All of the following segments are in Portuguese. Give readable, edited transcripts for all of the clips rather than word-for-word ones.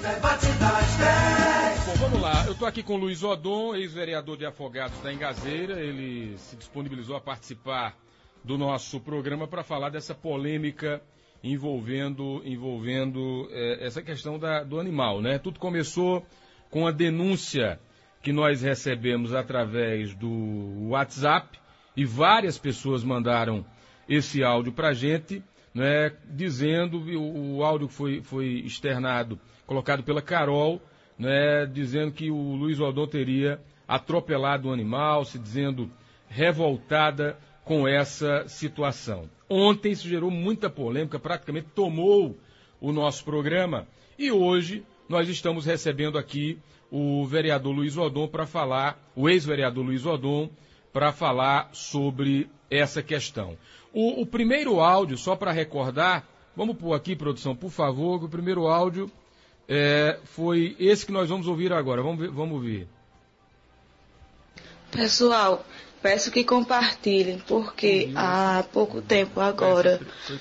Bom, vamos lá. Eu estou aqui com o Luiz Odon, ex-vereador de Afogados da Engazeira. Ele se disponibilizou a participar do nosso programa para falar dessa polêmica envolvendo essa questão do animal, né? Tudo começou com a denúncia que nós recebemos através do WhatsApp e várias pessoas mandaram esse áudio para a gente, né, dizendo, o áudio foi externado, colocado pela Carol, né, dizendo que o Luiz Odon teria atropelado o animal, se dizendo revoltada com essa situação. Ontem isso gerou muita polêmica, praticamente tomou o nosso programa, e hoje nós estamos recebendo aqui o vereador Luiz Odon para falar, o ex-vereador Luiz Odon, para falar sobre essa questão. O primeiro áudio, só para recordar, vamos pôr aqui, produção, por favor, que o primeiro áudio foi esse que nós vamos ouvir agora. Vamos ver. Pessoal, peço que compartilhem, porque há pouco tempo agora,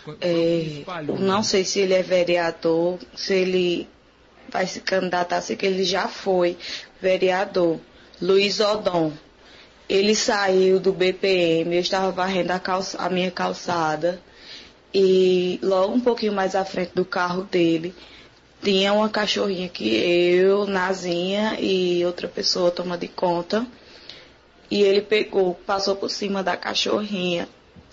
não sei se ele é vereador, se ele vai se candidatar, sei que ele já foi vereador, Luiz Odon. Ele saiu do BPM, eu estava varrendo a minha calçada e logo um pouquinho mais à frente do carro dele tinha uma cachorrinha que eu, Nazinha e outra pessoa toma de conta. E ele passou por cima da cachorrinha,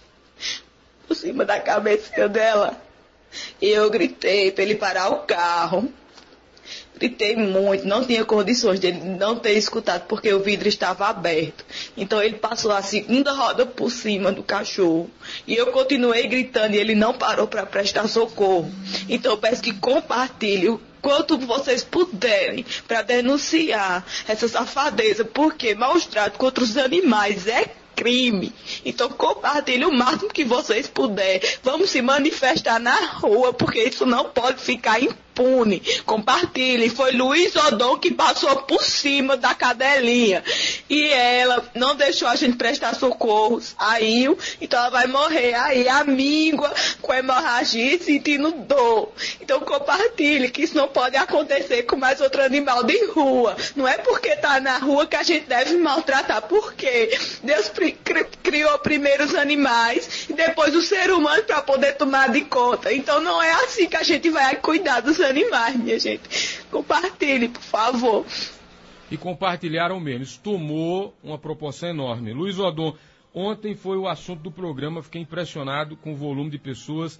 por cima da cabeça dela. E eu gritei para ele parar o carro. Gritei muito, não tinha condições dele não ter escutado, porque o vidro estava aberto. Então ele passou a segunda roda por cima do cachorro. E eu continuei gritando e ele não parou para prestar socorro. Então eu peço que compartilhem quanto vocês puderem para denunciar essa safadeza, porque maus tratos contra os animais é crime. Então compartilhe o máximo que vocês puderem. Vamos se manifestar na rua, porque isso não pode ficar impune. Compartilhe. Foi Luiz Odon que passou por cima da cadelinha. E ela não deixou a gente prestar socorro. Saiu, então ela vai morrer aí, amíngua, com hemorragia e sentindo dor. Então compartilhe, que isso não pode acontecer com mais outro animal de rua. Não é porque está na rua que a gente deve maltratar, porque Deus criou primeiro os animais e depois o ser humano para poder tomar de conta. Então não é assim que a gente vai cuidar dos animais, minha gente. Compartilhe, por favor. E compartilharam mesmo. Isso tomou uma proporção enorme. Luiz Odon, ontem foi o assunto do programa, fiquei impressionado com o volume de pessoas.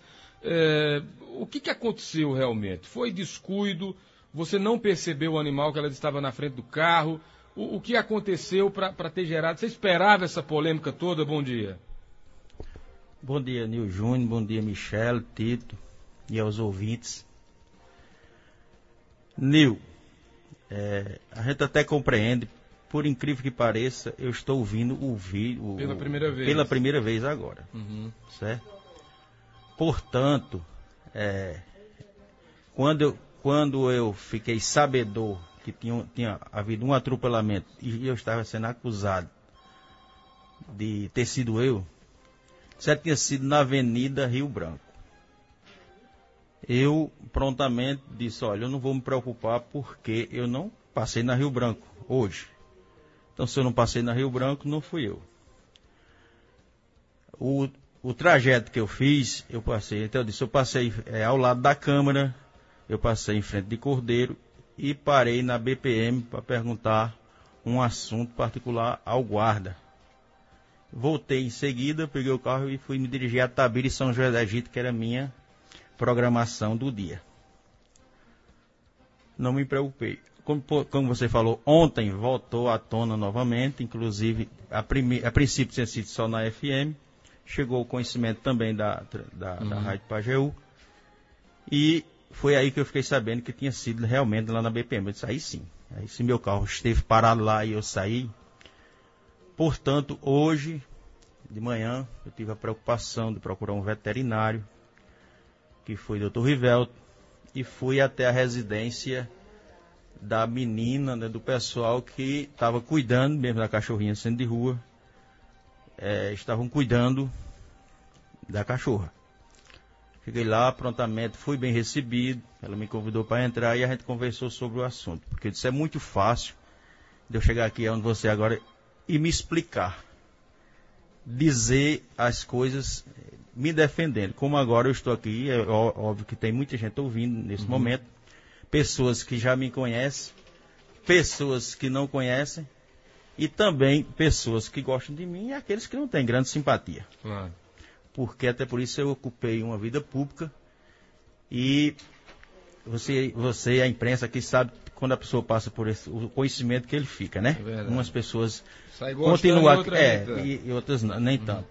O que aconteceu realmente? Foi descuido? Você não percebeu o animal que ela estava na frente do carro? O que aconteceu para ter gerado? Você esperava essa polêmica toda? Bom dia. Bom dia, Nil Júnior. Bom dia, Michele, Tito e aos ouvintes. Nil, a gente até compreende, por incrível que pareça, eu estou ouvindo o vídeo pela primeira vez. Pela primeira vez agora, certo? Portanto, quando eu fiquei sabedor que tinha havido um atropelamento e eu estava sendo acusado de ter sido eu, certo, tinha sido na Avenida Rio Branco. Eu prontamente disse, olha, eu não vou me preocupar porque eu não passei na Rio Branco hoje. Então, se eu não passei na Rio Branco, não fui eu. O trajeto que eu fiz, eu passei, então eu disse, eu passei ao lado da Câmara, eu passei em frente de Cordeiro e parei na BPM para perguntar um assunto particular ao guarda. Voltei em seguida, peguei o carro e fui me dirigir a Tabira e São José do Egito, que era a minha programação do dia. Não me preocupei. Como você falou, ontem voltou à tona novamente, inclusive a princípio tinha sido só na FM, chegou o conhecimento também da Rádio Pajeú, e foi aí que eu fiquei sabendo que tinha sido realmente lá na BPM. Eu disse, aí sim, aí se meu carro esteve parado lá e eu saí. Portanto, hoje de manhã eu tive a preocupação de procurar um veterinário, que foi o Dr. Rivelto, e fui até a residência da menina, né, do pessoal que estava cuidando, mesmo da cachorrinha sendo de rua, estavam cuidando da cachorra. Cheguei lá, prontamente, fui bem recebido. Ela me convidou para entrar e a gente conversou sobre o assunto. Porque eu disse, é muito fácil de eu chegar aqui onde você agora e me explicar. Dizer as coisas, me defendendo. Como agora eu estou aqui, é óbvio que tem muita gente ouvindo nesse momento. Pessoas que já me conhecem, pessoas que não conhecem. E também pessoas que gostam de mim e aqueles que não têm grande simpatia. Claro. Porque até por isso eu ocupei uma vida pública e você a imprensa aqui sabe quando a pessoa passa por o conhecimento que ele fica, né? É umas pessoas continuam e outras não, nem tanto.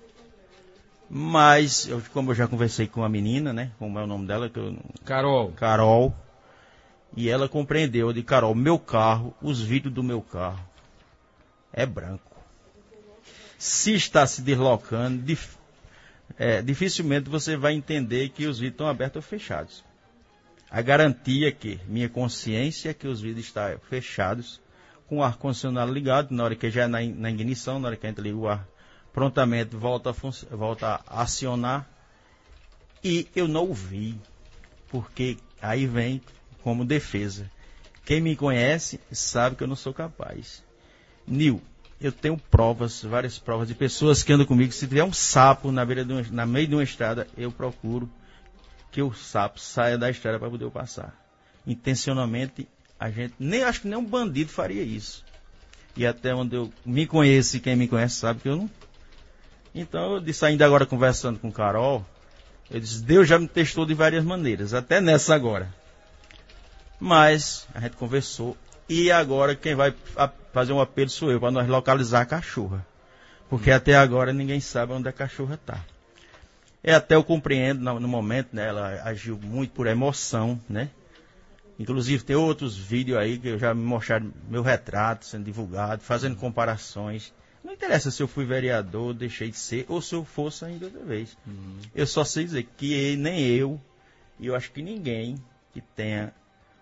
Mas, como eu já conversei com a menina, né? Como é o nome dela? Carol. E ela compreendeu, eu disse, Carol, meu carro, os vidros do meu carro é branco. Se está se deslocando, dificilmente você vai entender que os vidros estão abertos ou fechados. A garantia que minha consciência é que os vidros estão fechados, com o ar-condicionado ligado, na hora que já é na ignição, na hora que a gente liga o ar, prontamente volta a acionar. E eu não ouvi, porque aí vem como defesa. Quem me conhece sabe que eu não sou capaz. Nil, eu tenho várias provas de pessoas que andam comigo. Se tiver um sapo na meio de uma estrada, eu procuro que o sapo saia da estrada para poder passar. Intencionalmente, acho que nem um bandido faria isso. E até onde eu me conheço e quem me conhece sabe que eu não. Então, eu disse, ainda agora conversando com Carol, eu disse, Deus já me testou de várias maneiras, até nessa agora. Mas a gente conversou. E agora quem vai fazer um apelo sou eu, para nós localizar a cachorra. Porque até agora ninguém sabe onde a cachorra está. Até eu compreendo no momento, né? Ela agiu muito por emoção, né? Inclusive tem outros vídeos aí que eu já me mostraram meu retrato sendo divulgado, fazendo comparações. Não interessa se eu fui vereador, deixei de ser, ou se eu fosse ainda outra vez. Eu só sei dizer que nem eu, e eu acho que ninguém que tenha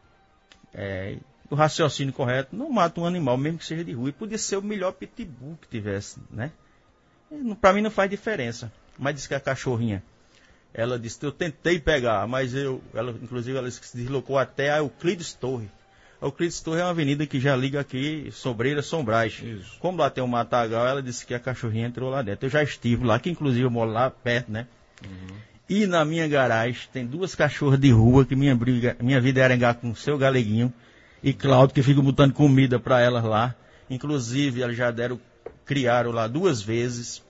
o raciocínio correto, não mata um animal, mesmo que seja de rua. E podia ser o melhor pitbull que tivesse, né? Para mim não faz diferença. Mas disse que a cachorrinha, ela disse, eu tentei pegar, mas inclusive ela se deslocou até a Euclides Torre. A Euclides Torre é uma avenida que já liga aqui, Sobreira, Sombrais. Isso. Como lá tem um matagal, ela disse que a cachorrinha entrou lá dentro. Eu já estive lá, que inclusive eu moro lá perto, né? E na minha garagem tem 2 cachorras de rua que minha vida era engar com o seu Galeguinho e Cláudio, que fica botando comida para elas lá. Inclusive, elas já criaram lá 2 vezes.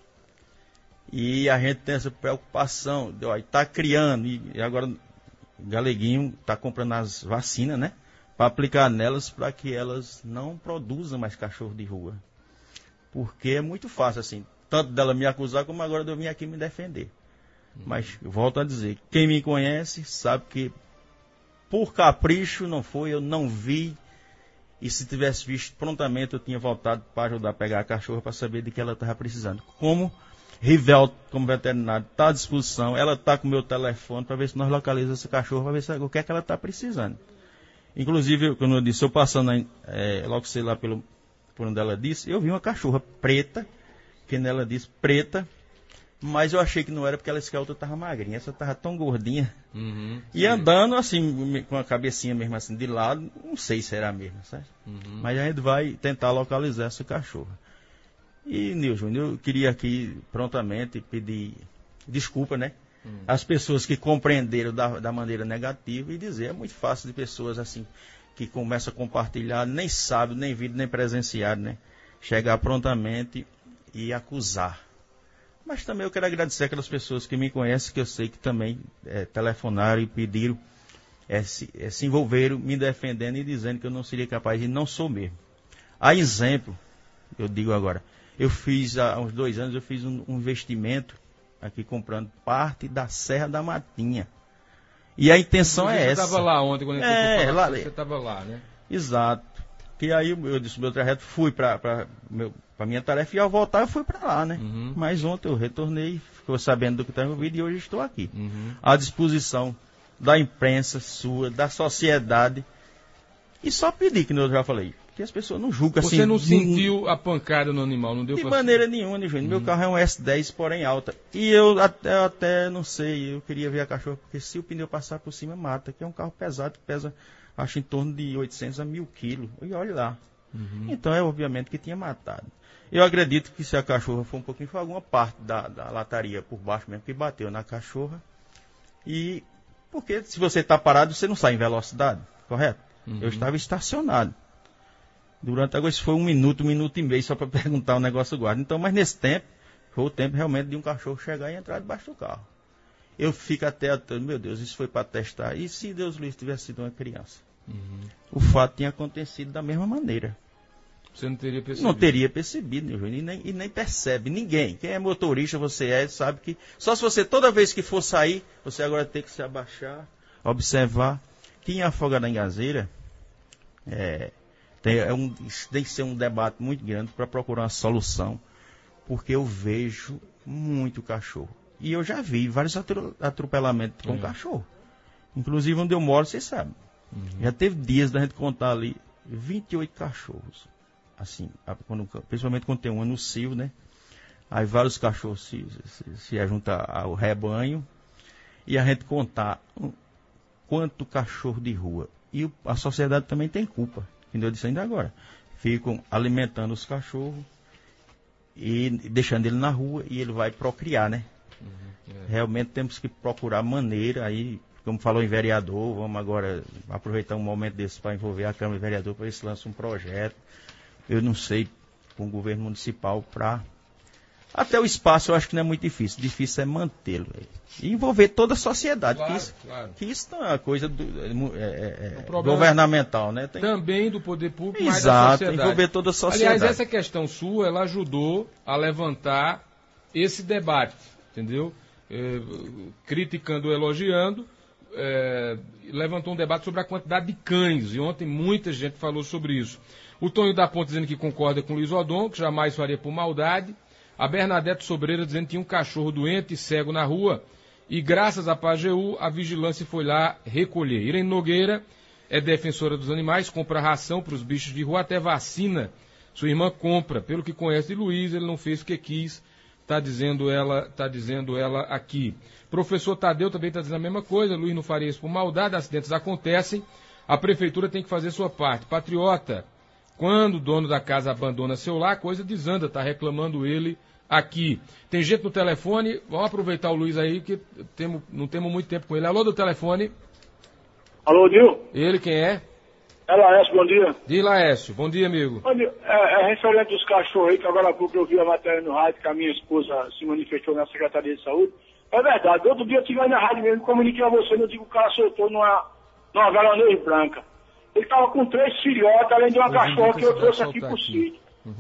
E a gente tem essa preocupação, está criando, e agora o Galeguinho está comprando as vacinas, né? Para aplicar nelas, para que elas não produzam mais cachorro de rua. Porque é muito fácil, assim, tanto dela me acusar, como agora de eu vir aqui me defender. Mas, volto a dizer, quem me conhece sabe que por capricho não foi, eu não vi. E se tivesse visto prontamente, eu tinha voltado para ajudar a pegar a cachorra para saber de que ela estava precisando. Como Rivel, como veterinário, está à disposição, ela está com o meu telefone para ver se nós localizamos essa cachorra, para ver o que é que ela está precisando. Inclusive, como eu disse, eu passando logo sei lá por onde ela disse, eu vi uma cachorra preta, que nela disse preta, mas eu achei que não era porque ela disse que a outra estava magrinha, essa estava tão gordinha. E andando assim, com a cabecinha mesmo assim de lado, não sei se era a mesma, sabe? Mas a gente vai tentar localizar essa cachorra. E, Nilson, eu queria aqui prontamente pedir desculpa, né? As pessoas que compreenderam da maneira negativa e dizer, é muito fácil de pessoas assim, que começam a compartilhar, nem sabe, nem viram, nem presenciaram, né? Chegar prontamente e acusar. Mas também eu quero agradecer aquelas pessoas que me conhecem, que eu sei que também telefonaram e pediram, se envolveram, me defendendo e dizendo que eu não seria capaz, e não sou mesmo. A exemplo, eu digo agora, eu fiz, há uns 2 anos, eu fiz um investimento aqui comprando parte da Serra da Matinha. E a intenção é essa. Você estava lá ontem, quando você estava lá, né? Exato. E aí eu disse, meu trajeto, fui para minha tarefa e ao voltar eu fui para lá, né? Mas ontem eu retornei, ficou sabendo do que está envolvido e hoje estou aqui. À disposição da imprensa sua, da sociedade. E só pedir, que eu já falei, que as pessoas não julgam assim. Você não sentiu a pancada no animal, não deu de maneira nenhuma, né, Júnior? Meu carro é um S10, porém alta. E eu até não sei, eu queria ver a cachorra, porque se o pneu passar por cima, mata. Que é um carro pesado, que pesa, acho, em torno de 800 a 1.000 quilos. E olha lá. Então é obviamente que tinha matado. Eu acredito que se a cachorra for um pouquinho, foi alguma parte da lataria por baixo mesmo, que bateu na cachorra. E porque se você está parado, você não sai em velocidade, correto? Eu estava estacionado. Durante agora, isso foi 1 minuto, 1 minuto e meio, só para perguntar o negócio do guarda. Então, mas nesse tempo, foi o tempo realmente de um cachorro chegar e entrar debaixo do carro. Eu fico até, meu Deus, isso foi para testar. E se Deus livre tivesse sido uma criança? O fato tinha acontecido da mesma maneira. Você não teria percebido? Não teria percebido, e nem percebe. Ninguém. Quem é motorista, você sabe que... Só se você, toda vez que for sair, você agora tem que se abaixar, observar. Que em Afogados da Ingazeira, tem que ser um debate muito grande para procurar uma solução. Porque eu vejo muito cachorro. E eu já vi vários atropelamentos com cachorro. Inclusive onde eu moro, vocês sabem. Já teve dias da gente contar ali 28 cachorros. Assim, principalmente quando tem um no cio, né? Aí vários cachorros se juntam ao rebanho e a gente contar quanto cachorro de rua. E a sociedade também tem culpa, que eu disse ainda agora. Ficam alimentando os cachorros e deixando ele na rua e ele vai procriar, né? Realmente temos que procurar maneira aí, como falou em vereador, vamos agora aproveitar um momento desse para envolver a Câmara de Vereador para ver se lança um projeto. Eu não sei, com o governo municipal, para... Até o espaço eu acho que não é muito difícil. Difícil é mantê-lo. E envolver toda a sociedade. Claro. Que isso não é uma coisa governamental, né? Também do poder público, mas da sociedade. Envolver toda a sociedade. Aliás, essa questão sua, ela ajudou a levantar esse debate, entendeu? Criticando ou elogiando, levantou um debate sobre a quantidade de cães. E ontem muita gente falou sobre isso. O Tonho da Ponte dizendo que concorda com o Luiz Odon, que jamais faria por maldade. A Bernadette Sobreira dizendo que tinha um cachorro doente e cego na rua. E graças à Pajeú, a vigilância foi lá recolher. Irene Nogueira é defensora dos animais, compra ração para os bichos de rua, até vacina. Sua irmã compra. Pelo que conhece de Luiz, ele não fez o que quis. Está dizendo ela aqui. Professor Tadeu também está dizendo a mesma coisa. Luiz não faria isso por maldade. Acidentes acontecem. A prefeitura tem que fazer sua parte. Patriota. Quando o dono da casa abandona seu lar, a coisa desanda, está reclamando ele aqui. Tem gente no telefone, vamos aproveitar o Luiz aí, que não temos muito tempo com ele. Alô, do telefone. Alô, Nil? Ele, quem é? É Laércio, bom dia. Diz, Laércio, bom dia, amigo. Bom dia. Referente aos cachorros aí, que agora há pouco eu vi a matéria no rádio, que a minha esposa se manifestou na Secretaria de Saúde. É verdade, outro dia eu tive aí na rádio mesmo, comuniquei a você, eu digo que o cara soltou numa veronês branca. Ele estava com 3 filhotes, além de uma cachorra que eu trouxe aqui pro sítio.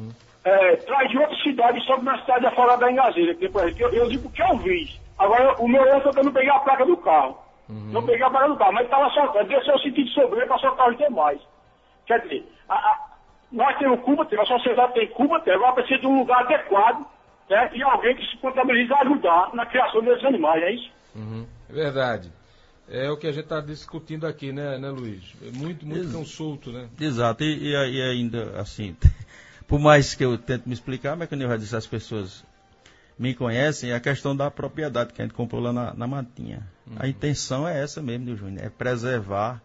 Traz de outra cidade, sobe na cidade de Afogados da Ingazeira. Eu digo que eu vi. Agora, o meu erro é que eu não peguei a placa do carro. Não peguei a placa do carro, mas estava soltando. Desceu o sentido de Sobreira para soltar os demais. Quer dizer, nós temos culpa, a sociedade tem culpa, agora precisa de um lugar adequado, né, e alguém que se contabilize a ajudar na criação desses animais, é isso? É verdade. É o que a gente está discutindo aqui, né, Luiz? É muito cão solto, né? Exato, e ainda assim, por mais que eu tente me explicar, mas quando eu já disse, as pessoas me conhecem, é a questão da propriedade que a gente comprou lá na Matinha. A intenção é essa mesmo, Júnior, é preservar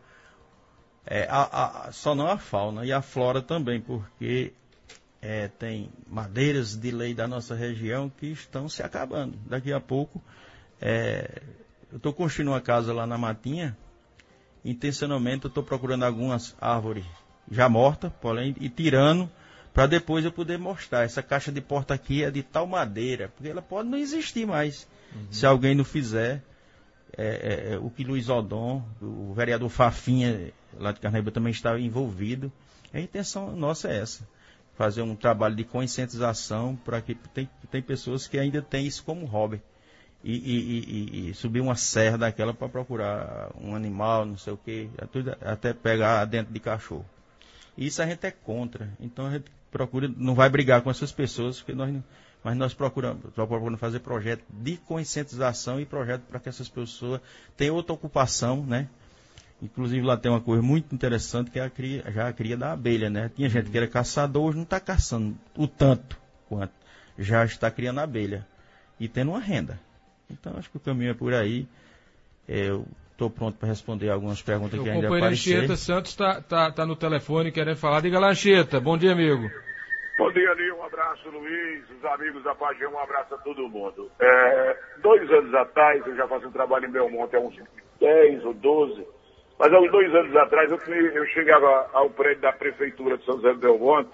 só não a fauna e a flora também, porque tem madeiras de lei da nossa região que estão se acabando. Daqui a pouco... eu estou construindo uma casa lá na Matinha, intencionalmente eu estou procurando algumas árvores já mortas, porém, e tirando, para depois eu poder mostrar. Essa caixa de porta aqui é de tal madeira, porque ela pode não existir mais, se alguém não fizer o que Luiz Odon, o vereador Fafinha, lá de Carnaíba, também está envolvido. A intenção nossa é essa, fazer um trabalho de conscientização, para que tem pessoas que ainda têm isso como hobby. E subir uma serra daquela para procurar um animal, não sei o que, até pegar dentro de cachorro. Isso a gente é contra. Então a gente procura, não vai brigar com essas pessoas, porque nós procuramos fazer projeto de conscientização e projeto para que essas pessoas tenham outra ocupação, né? Inclusive lá tem uma coisa muito interessante que é a cria da abelha, né? Tinha gente que era caçador, hoje não está caçando o tanto quanto já está criando abelha e tendo uma renda. Então acho que o caminho é por aí. Eu estou pronto para responder algumas perguntas que ainda apareceram. O companheiro Anchieta Santos está no telefone querendo falar. Diga lá, Anchieta. Bom dia, amigo. Bom dia, Nil. Um abraço, Luiz, os amigos da Paixão, um abraço a todo mundo. 2 anos atrás, eu já faço um trabalho em Belmonte, há uns 10 ou 12, mas há uns 2 anos atrás eu chegava ao prédio da Prefeitura de São José do Belmonte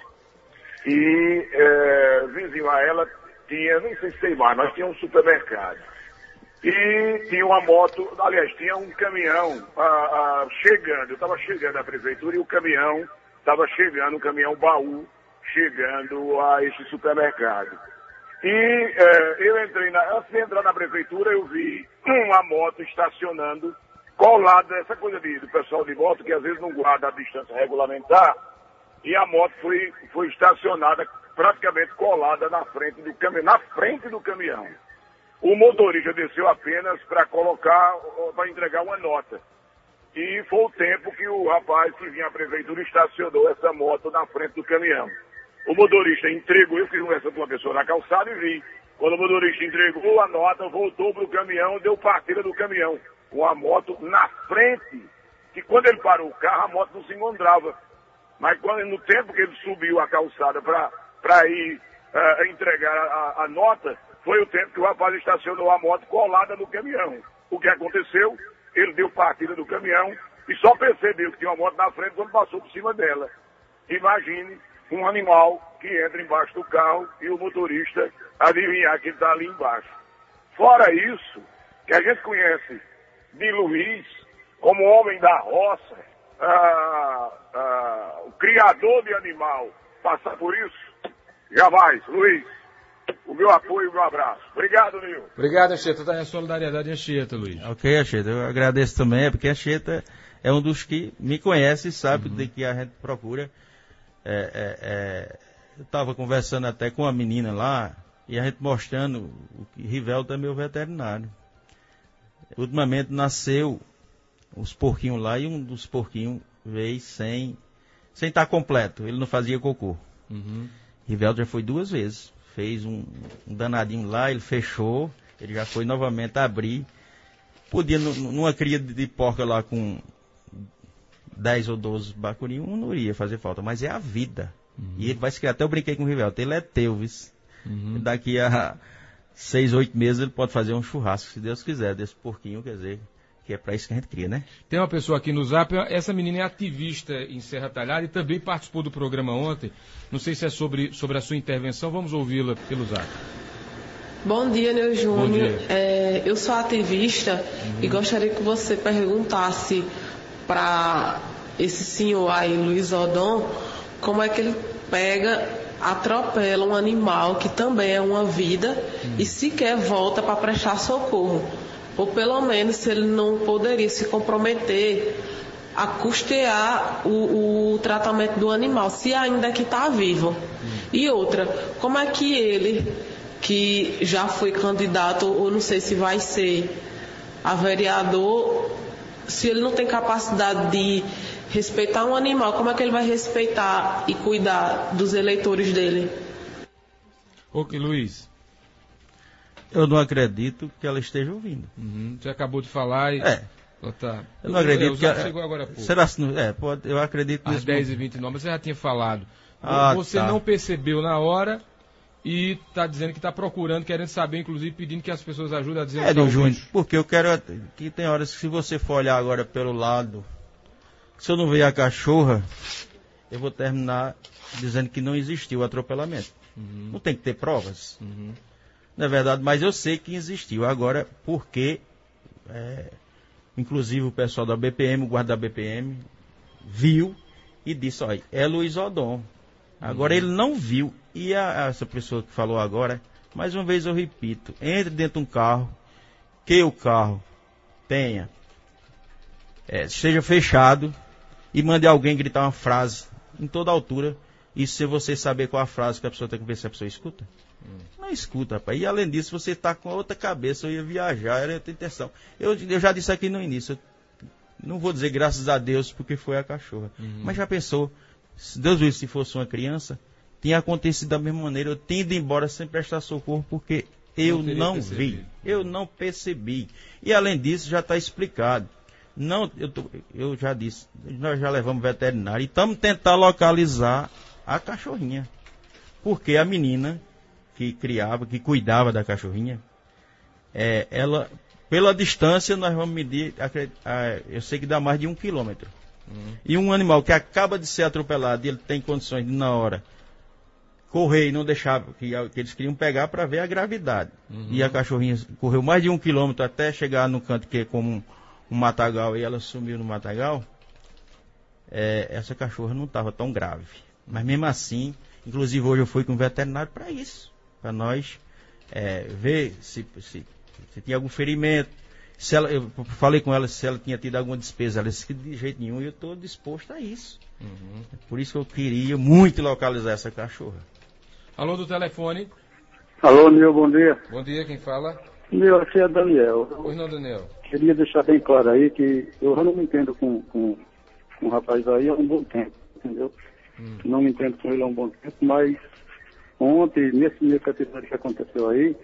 e vizinho a ela tinha, nem sei se tem mais, mas tinha um supermercado. E tinha uma moto, aliás, tinha um caminhão chegando, eu estava chegando à Prefeitura e o caminhão estava chegando, um caminhão baú, chegando a este supermercado. E eu entrei, antes de entrar na prefeitura, eu vi uma moto estacionando, colada, essa coisa do pessoal de moto, que às vezes não guarda a distância regulamentar, e a moto foi estacionada praticamente colada na frente do caminhão. O motorista desceu apenas para entregar uma nota. E foi o tempo que o rapaz que vinha à prefeitura estacionou essa moto na frente do caminhão. O motorista entregou, eu fiz conversando com uma pessoa na calçada e vi. Quando o motorista entregou a nota, voltou para o caminhão, deu partida do caminhão. Com a moto na frente, que quando ele parou o carro, a moto não se encontrava. Mas no tempo que ele subiu a calçada para ir entregar a nota, foi o tempo que o rapaz estacionou a moto colada no caminhão. O que aconteceu? Ele deu partida do caminhão e só percebeu que tinha uma moto na frente quando passou por cima dela. Imagine um animal que entra embaixo do carro e o motorista adivinhar que ele está ali embaixo. Fora isso, que a gente conhece de Luiz como homem da roça, o criador de animal, passar por isso, jamais, Luiz. O meu apoio e o meu abraço. Obrigado, Nil. Obrigado, Anchieta. Está em solidariedade, Anchieta, Luiz. Ok, Anchieta. Eu agradeço também, porque Anchieta é um dos que me conhece e sabe de que a gente procura. Eu estava conversando até com uma menina lá e a gente mostrando o que Rivelto é meu veterinário. Ultimamente nasceu os porquinhos lá e um dos porquinhos veio sem estar completo. Ele não fazia cocô. Rivelto já foi 2 vezes. Fez um danadinho lá, ele fechou, ele já foi novamente abrir. Podia, numa cria de porca lá com 10 ou 12 bacurinhos, não iria fazer falta, mas é a vida. E ele vai se criar, até eu brinquei com o Rivelto, ele é teu, viu? Daqui a 6, 8 meses ele pode fazer um churrasco, se Deus quiser, desse porquinho, quer dizer, que é para isso que a gente cria, né? Tem uma pessoa aqui no Zap, essa menina é ativista em Serra Talhada e também participou do programa ontem. Não sei se é sobre a sua intervenção, vamos ouvi-la pelo Zap. Bom dia, Neu Júnior. Bom dia. Eu sou ativista e gostaria que você perguntasse para esse senhor aí, Luiz Odon, como é que ele atropela um animal que também é uma vida e sequer volta para prestar socorro. Ou pelo menos se ele não poderia se comprometer a custear o tratamento do animal, se ainda que está vivo. E outra, como é que ele, que já foi candidato, ou não sei se vai ser, a vereador, se ele não tem capacidade de respeitar um animal, como é que ele vai respeitar e cuidar dos eleitores dele? Ok, Luiz. Eu não acredito que ela esteja ouvindo. Você acabou de falar e... Tá. Eu não acredito que... chegou agora há pouco. Será que... eu acredito... Às 10h29, mas você já tinha falado. Você tá. Não percebeu na hora e está dizendo que está procurando, querendo saber, inclusive pedindo que as pessoas ajudem a dizer... Júnior, porque eu quero... que tem horas que se você for olhar agora pelo lado, se eu não ver a cachorra, eu vou terminar dizendo que não existiu o atropelamento. Não tem que ter provas. Não é verdade, mas eu sei que existiu. Agora, porque, inclusive o pessoal da BPM, o guarda da BPM, viu e disse, olha, é Luiz Odon. Agora ele não viu. E essa pessoa que falou agora, mais uma vez eu repito, entre dentro de um carro, que o carro tenha, seja fechado, e mande alguém gritar uma frase em toda altura, e se você saber qual a frase que a pessoa tem que ver se a pessoa escuta. Não escuta, rapaz. E além disso, você está com outra cabeça. Eu ia viajar, era outra intenção. Eu já disse aqui no início, Não vou dizer graças a Deus porque foi a cachorra. Mas já pensou, se Deus visse se fosse uma criança, tinha acontecido da mesma maneira. Eu tinha ido embora sem prestar socorro porque eu não vi, eu não percebi. E além disso, já está explicado. Não, eu já disse, nós já levamos veterinário e estamos tentando localizar a cachorrinha. Porque a menina que cuidava da cachorrinha, ela, pela distância, nós vamos medir, eu sei que dá mais de 1 quilômetro. E um animal que acaba de ser atropelado e ele tem condições de, na hora, correr e não deixar, que eles queriam pegar para ver a gravidade. E a cachorrinha correu mais de 1 quilômetro até chegar no canto que é como um matagal, e ela sumiu no matagal. Essa cachorra não estava tão grave. Mas mesmo assim, inclusive hoje eu fui com o veterinário para isso, para nós ver se tinha algum ferimento. Eu falei com ela se ela tinha tido alguma despesa. Ela disse que de jeito nenhum, e eu estou disposto a isso. Por isso que eu queria muito localizar essa cachorra. Alô do telefone. Alô, Nil, bom dia. Bom dia, quem fala? Nil, aqui é Daniel. Pois não, Daniel. Queria deixar bem claro aí que eu não me entendo com o rapaz aí há um bom tempo, entendeu? Não me entendo com ele há um bom tempo, mas ontem, nesse meu episódio que aconteceu aí,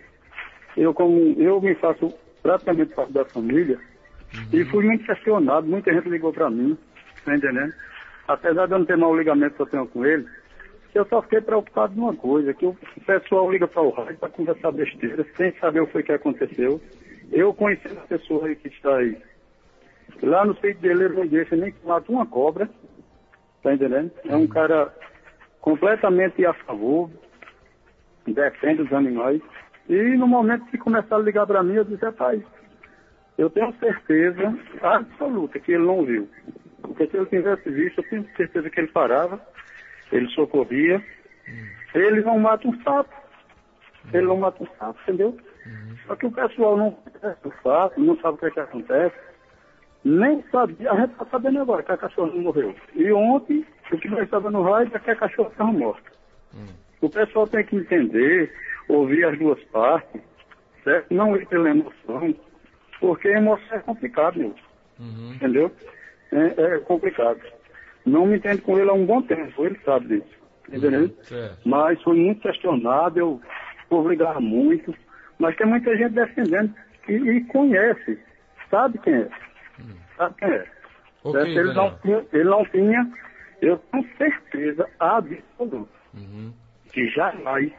eu me faço praticamente parte da família e fui muito questionado, muita gente ligou pra mim, tá entendendo? Apesar de eu não ter mau ligamento que eu tenho com ele, eu só fiquei preocupado de uma coisa, que o pessoal liga para o rádio para conversar besteira, sem saber o que aconteceu. Eu conheci a pessoa aí que está aí. Lá no sítio dele, ele não deixa nem que mate uma cobra, tá entendendo? É um cara completamente a favor, defende os animais. E no momento que começaram a ligar para mim, eu disse, rapaz, eu tenho certeza absoluta que ele não viu. Porque se ele tivesse visto, eu tenho certeza que ele parava, ele socorria. Ele não mata um sapo. Ele não mata um sapo, entendeu? Só que o pessoal não conhece o fato, não sabe o que acontece. Nem sabia, a gente está sabendo agora que a cachorra não morreu. E ontem, o que nós estávamos no rádio é que a cachorra estava morta. O pessoal tem que entender, ouvir as duas partes, certo? Não ir pela emoção, porque a emoção é complicado, meu. Entendeu? É complicado. Não me entendo com ele há um bom tempo, ele sabe disso, entendeu? Mas foi muito questionado, o povo ligava muito, mas tem muita gente defendendo e conhece, sabe quem é. Sabe quem é. Okay, ele não tinha, eu tenho certeza absoluta, que jamais,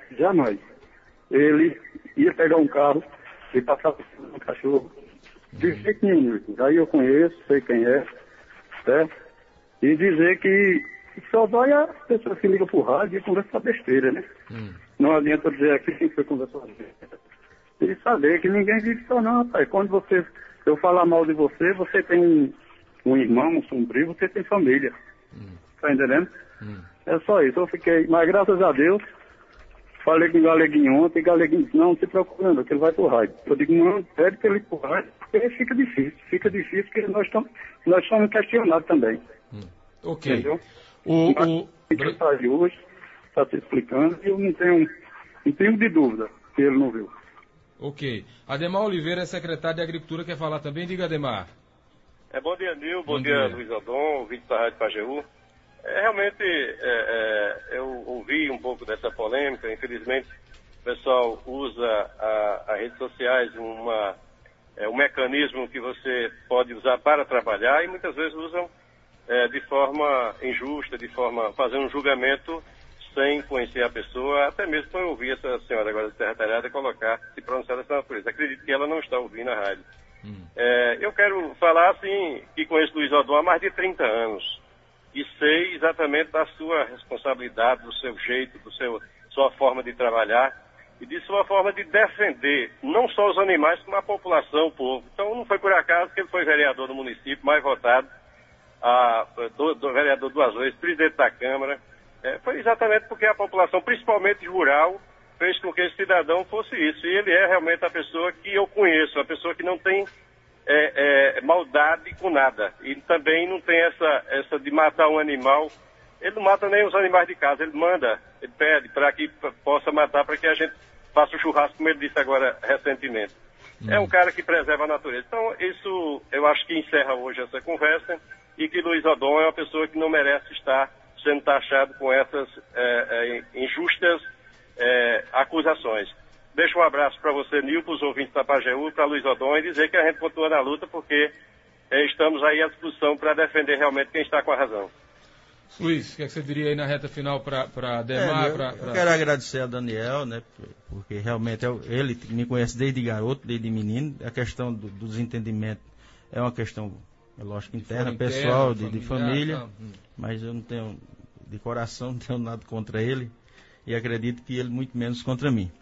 ele ia pegar um carro e passar por cima do cachorro. De jeito nenhum. Aí eu conheço, sei quem é, certo? E dizer que só vai a pessoa que liga pro rádio e conversa besteira, né? Não adianta dizer aqui quem foi conversar besteira. E saber que ninguém vive só não, rapaz. Quando eu falar mal de você, você tem um irmão, um sombrio, você tem família. Tá entendendo? É só isso. Eu fiquei, mas graças a Deus, falei com o Galeguinho ontem, e o Galeguinho disse, não se preocupe não, que ele vai pro rádio. Eu digo, não, pede que ele ir pro rádio, porque fica difícil, porque nós somos questionados também. Ok. Entendeu? Ele está aí hoje, está se explicando, e eu não tenho de dúvida que ele não viu. Ok. Ademar Oliveira é secretário de Agricultura, quer falar também? Diga, Ademar. Bom dia, Nil. Bom dia, Luiz Odon, ouvinte da Rádio Pajeú. Realmente, eu ouvi um pouco dessa polêmica. Infelizmente, o pessoal usa as redes sociais um mecanismo que você pode usar para trabalhar e muitas vezes usam de forma injusta, fazendo um julgamento sem conhecer a pessoa, até mesmo para ouvir essa senhora agora de Serra Talhada se pronunciar dessa natureza. Acredito que ela não está ouvindo a rádio. Eu quero falar, assim, que conheço Luiz Odon há mais de 30 anos e sei exatamente da sua responsabilidade, do seu jeito, sua forma de trabalhar e de sua forma de defender não só os animais, como a população, o povo. Então não foi por acaso que ele foi vereador do município, mais votado, do vereador 2 vezes, presidente da Câmara. Foi exatamente porque a população, principalmente rural, fez com que esse cidadão fosse isso. E ele é realmente a pessoa que eu conheço, a pessoa que não tem maldade com nada. E também não tem essa de matar um animal. Ele não mata nem os animais de casa, ele pede para que possa matar, para que a gente faça o churrasco, como ele disse agora recentemente. É um cara que preserva a natureza. Então, isso eu acho que encerra hoje essa conversa e que Luiz Odon é uma pessoa que não merece estar sendo taxado com essas injustas acusações. Deixo um abraço para você, Nil, para os ouvintes da Pajeú, para Luiz Odon, e dizer que a gente continua na luta porque estamos aí à disposição para defender realmente quem está com a razão. Luiz, o que você diria aí na reta final para Demar? Eu quero agradecer a Daniel, né, porque realmente ele me conhece desde garoto, desde menino. A questão do desentendimento é uma questão, lógico, interna, pessoal, de família, mas eu não tenho, de coração, não tenho nada contra ele e acredito que ele muito menos contra mim.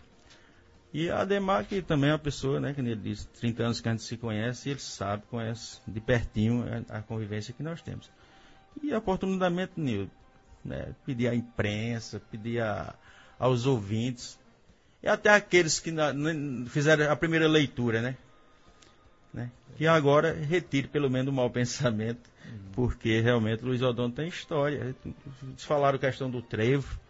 E a Demar, que também é uma pessoa, né, que ele disse, 30 anos que a gente se conhece, e ele sabe, conhece de pertinho a convivência que nós temos. E oportunidamente, Nildo, né, pedir à imprensa, pedir aos ouvintes, e até aqueles que fizeram a primeira leitura, né, que agora retire pelo menos o mau pensamento, porque realmente Luiz Odon tem história. Eles falaram a questão do trevo.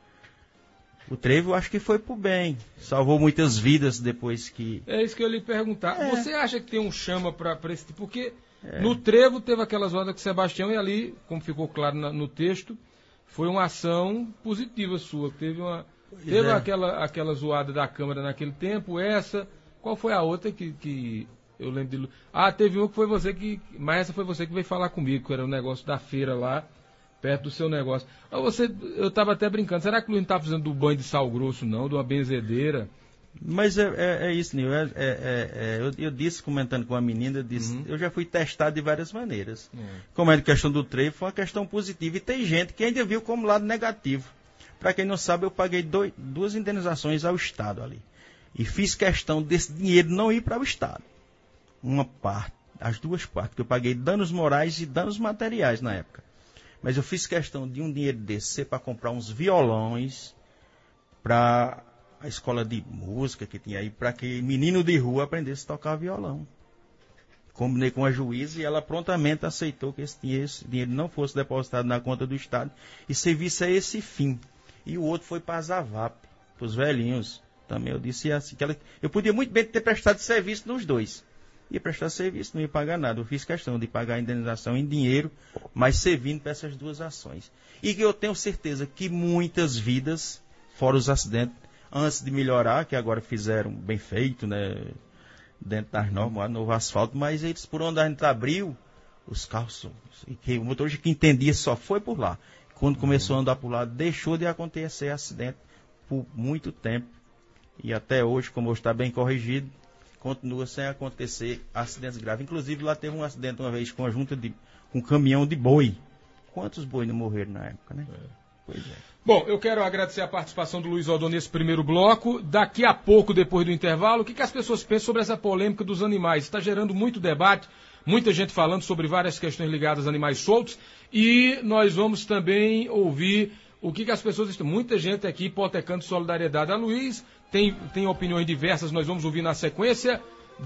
O trevo, eu acho que foi pro bem. Salvou muitas vidas depois que... É isso que eu ia lhe perguntar. Você acha que tem um chama para esse tipo? Porque no trevo teve aquela zoada com o Sebastião e ali, como ficou claro no texto, foi uma ação positiva sua. Teve aquela zoada da Câmara naquele tempo, qual foi a outra que eu lembro de... teve uma que foi você que... Mas essa foi você que veio falar comigo, que era o negócio da feira lá, perto do seu negócio. Eu estava até brincando, será que o Luiz não está fazendo do banho de sal grosso, não? De uma benzedeira? Mas é isso, Nil. Eu disse, comentando com a menina, eu já fui testado de várias maneiras. Como é a questão do trevo, foi uma questão positiva. E tem gente que ainda viu como lado negativo. Para quem não sabe, eu paguei 2 indenizações ao Estado ali. E fiz questão desse dinheiro não ir para o Estado. Uma parte, as duas partes, que eu paguei danos morais e danos materiais na época. Mas eu fiz questão de um dinheiro desse ser para comprar uns violões para a escola de música que tinha aí, para que menino de rua aprendesse a tocar violão. Combinei com a juíza e ela prontamente aceitou que esse dinheiro não fosse depositado na conta do Estado e servisse a esse fim. E o outro foi para a Zavap, para os velhinhos. Também eu disse assim, eu podia muito bem ter prestado serviço nos dois. Ia prestar serviço, não ia pagar nada. Eu fiz questão de pagar a indenização em dinheiro, mas servindo para essas duas ações. E que eu tenho certeza que muitas vidas, fora os acidentes, antes de melhorar, que agora fizeram bem feito, né, dentro das normas, novo asfalto, mas eles, por onde a gente abriu, os carros, o motorista que entendia só foi por lá. Quando começou a andar por lá, deixou de acontecer acidente por muito tempo. E até hoje, como hoje está bem corrigido, continua sem acontecer acidentes graves. Inclusive, lá teve um acidente uma vez com um caminhão de boi. Quantos boi não morreram na época, né? Pois é. Bom, eu quero agradecer a participação do Luiz Odon nesse primeiro bloco. Daqui a pouco, depois do intervalo, o que as pessoas pensam sobre essa polêmica dos animais? Está gerando muito debate, muita gente falando sobre várias questões ligadas a animais soltos. E nós vamos também ouvir o que as pessoas estão... Muita gente aqui hipotecando solidariedade a Luiz. Tem opiniões diversas, nós vamos ouvir na sequência.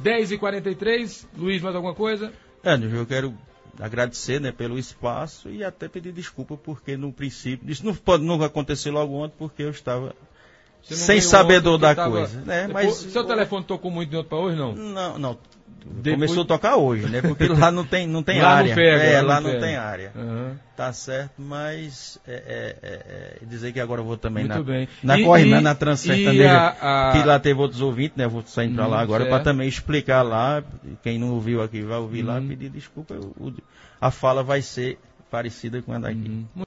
10h43. Luiz, mais alguma coisa? Eu quero agradecer, né, pelo espaço e até pedir desculpa porque no princípio, isso não acontecer logo ontem porque eu estava sem sabedor da coisa. Né? Mas seu telefone tocou muito de ontem para hoje, não? Não. Começou a tocar hoje, né? Porque lá não tem lá área. Não pega, lá não tem área. Tá certo, mas dizer que agora eu vou também na Transsertaneja, que lá teve outros ouvintes, né? Vou saindo para lá agora para também explicar lá. Quem não ouviu aqui vai ouvir lá, pedir desculpa. A fala vai ser parecida com a daqui.